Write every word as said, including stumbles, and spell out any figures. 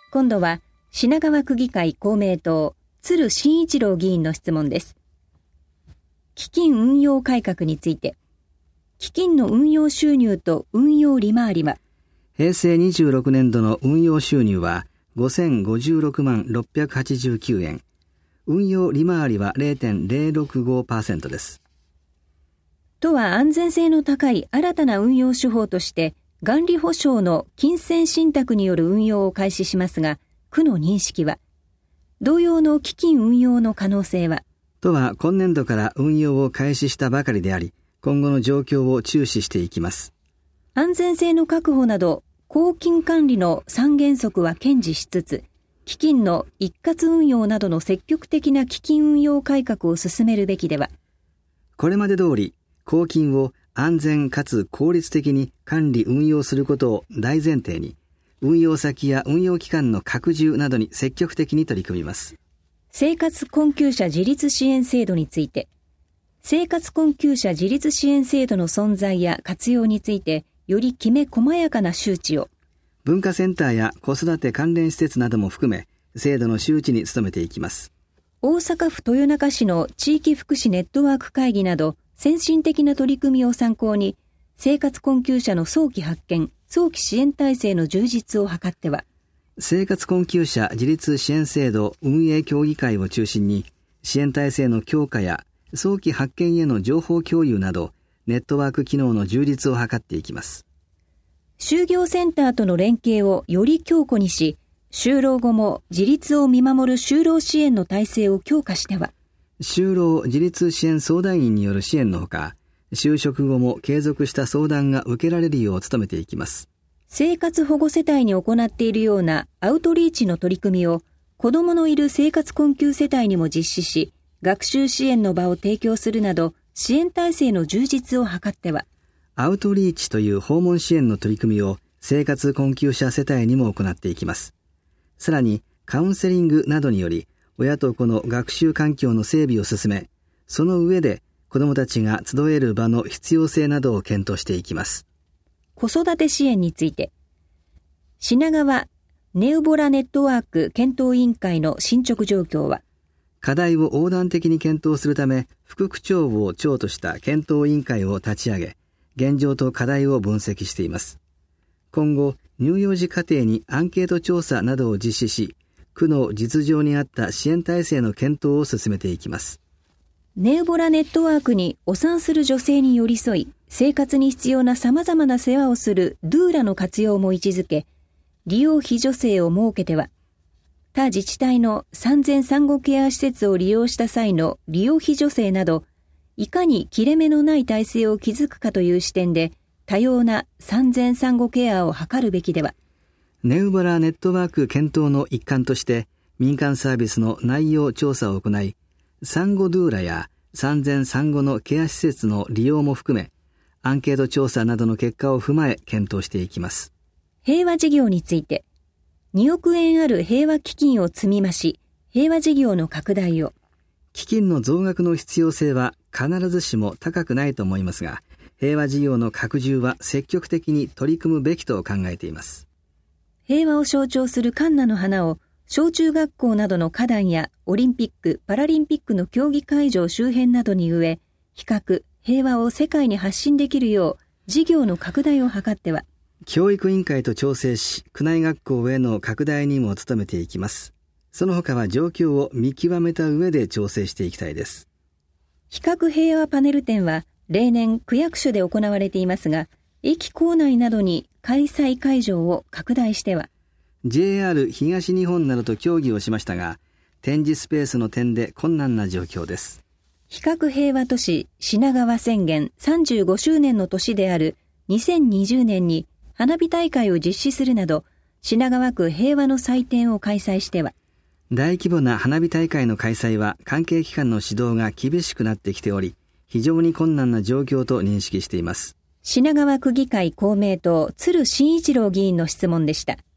今度は品川区議会公明党鶴真一郎議員の質問です。基金運用改革について、基金の運用収入と運用利回りは、 平成にじゅうろくねん度の運用収入はごせんごじゅうろくまんろっぴゃくはちじゅうきゅうえん、運用利回りは ゼロてんゼロろくごパーセント です。 都は安全性の高い新たな運用手法として、元利保証の金銭信託による運用を開始しますが、区の認識は、同様の基金運用の可能性は、 都は今年度から運用を開始したばかりであり、今後の状況を注視していきます。 安全性の確保など、公金管理の三原則は堅持しつつ、基金の一括運用などの積極的な基金運用改革を進めるべきでは。 これまで通り、公金を安全かつ効率的に管理運用することを大前提に、運用先や運用機関の拡充などに積極的に取り組みます。 生活困窮者自立支援制度について、生活困窮者自立支援制度の存在や活用について、よりきめ細やかな周知を、 文化センターや子育て関連施設なども含め、制度の周知に努めていきます。 大阪府豊中市の地域福祉ネットワーク会議など、先進的な取り組みを参考に、生活困窮者の早期発見、早期支援体制の充実を図っては、 生活困窮者自立支援制度運営協議会を中心に、支援体制の強化や早期発見への情報共有など、ネットワーク機能の充実を図っていきます。 就業センターとの連携をより強固にし、就労後も自立を見守る就労支援の体制を強化しては、 就労自立支援相談員による支援のほか、就職後も継続した相談が受けられるよう努めていきます。 生活保護世帯に行っているようなアウトリーチの取り組みを子どものいる生活困窮世帯にも実施し、学習支援の場を提供するなど支援体制の充実を図っては、 アウトリーチという訪問支援の取り組みを生活困窮者世帯にも行っていきます。さらにカウンセリングなどにより親と子の学習環境の整備を進め、その上で子どもたちが集える場の必要性などを検討していきます。 子育て支援について、品川ネウボラネットワーク検討委員会の進捗状況は、 課題を横断的に検討するため、副区長を長とした検討委員会を立ち上げ、現状と課題を分析しています。今後、乳幼児家庭にアンケート調査などを実施し、区の実情に合った支援体制の検討を進めていきます。 ネウボラネットワークにお産する女性に寄り添い、生活に必要な様々な世話をするドゥーラの活用も位置づけ、利用費助成を設けては、他自治体の産前産後ケア施設を利用した際の利用費助成など、いかに切れ目のない体制を築くかという視点で、多様な産前産後ケアを図るべきでは。 ネウボラネットワーク検討の一環として、民間サービスの内容調査を行い、産後ドゥーラや産前産後のケア施設の利用も含め、アンケート調査などの結果を踏まえ検討していきます。 平和事業について、におくえんある平和基金を積み増し、平和事業の拡大を。 基金の増額の必要性は必ずしも高くないと思いますが、平和事業の拡充は積極的に取り組むべきと考えています。 平和を象徴するカンナの花を、小中学校などの花壇やオリンピック・パラリンピックの競技会場周辺などに植え、比較、平和を世界に発信できるよう、事業の拡大を図っては、 教育委員会と調整し、区内学校への拡大にも努めていきます。その他は状況を見極めた上で調整していきたいです。 比較平和パネル展は、例年区役所で行われていますが、駅構内などに開催会場を拡大しては、 ジェイアール 東日本などと協議をしましたが、展示スペースの点で困難な状況です。 比較平和都市品川宣言さんじゅうごしゅうねんの年であるにせんにじゅうねんに花火大会を実施するなど、品川区平和の祭典を開催しては、 大規模な花火大会の開催は関係機関の指導が厳しくなってきており、非常に困難な状況と認識しています。 品川区議会公明党鶴真一郎議員の質問でした。